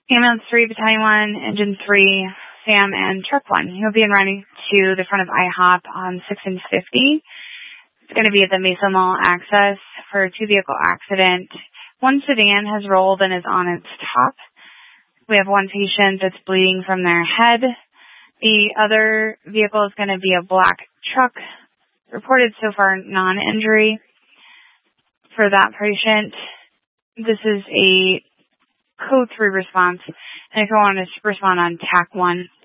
Ambulance 3, Battalion 1, Engine 3, SAM, and Truck 1. You'll be running to the front of IHOP on 6 and 50. It's going to be at the Mesa Mall access for a two-vehicle accident. One sedan has rolled and is on its top. We have one patient that's bleeding from their head. The other vehicle is going to be a black truck. Reported so far non-injury for that patient. This is a code 3 response, and if you want to respond on TAC 1,